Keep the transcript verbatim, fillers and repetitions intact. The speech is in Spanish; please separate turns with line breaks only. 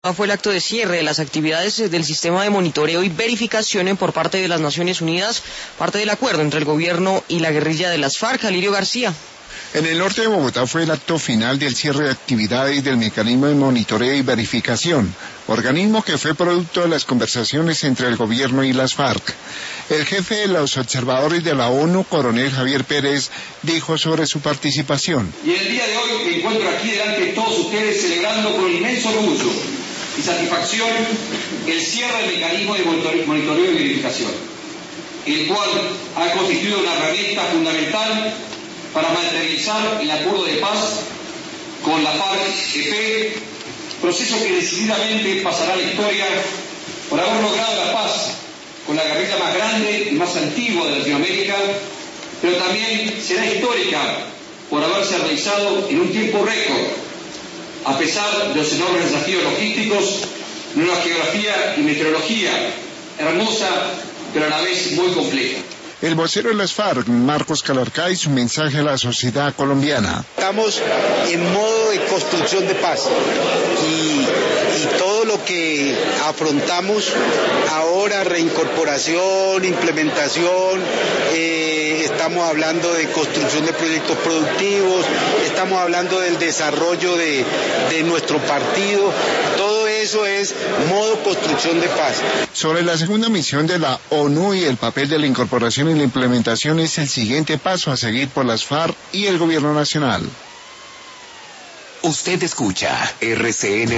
Fue el acto de cierre de las actividades del sistema de monitoreo y verificación por parte de las Naciones Unidas, parte del acuerdo entre el gobierno y la guerrilla de las FARC. Alirio García.
En el norte de Bogotá fue el acto final del cierre de actividades del mecanismo de monitoreo y verificación, organismo que fue producto de las conversaciones entre el gobierno y las FARC. El jefe de los observadores de la ONU, coronel Javier Pérez, dijo sobre su participación.
Y el día de hoy me encuentro aquí delante de todos ustedes celebrando con inmenso orgullo y satisfacción el cierre del mecanismo de monitoreo y verificación, el cual ha constituido una herramienta fundamental para materializar el acuerdo de paz con la FARC-E P, proceso que decididamente pasará a la historia por haber logrado la paz con la guerrilla más grande y más antigua de Latinoamérica, pero también será histórica por haberse realizado en un tiempo récord, a pesar de los enormes desafíos logísticos, en una geografía y meteorología hermosa, pero a la vez muy compleja.
El vocero de las FARC, Marcos Calarcay, su mensaje a la sociedad colombiana.
Estamos en modo de construcción de paz y, y todo lo que afrontamos ahora, reincorporación, implementación, eh, estamos hablando de construcción de proyectos productivos, estamos hablando del desarrollo de, de nuestro partido, todo eso es modo construcción de paz.
Sobre la segunda misión de la ONU y el papel de la incorporación y la implementación es el siguiente paso a seguir por las FARC y el gobierno nacional.
Usted escucha R C N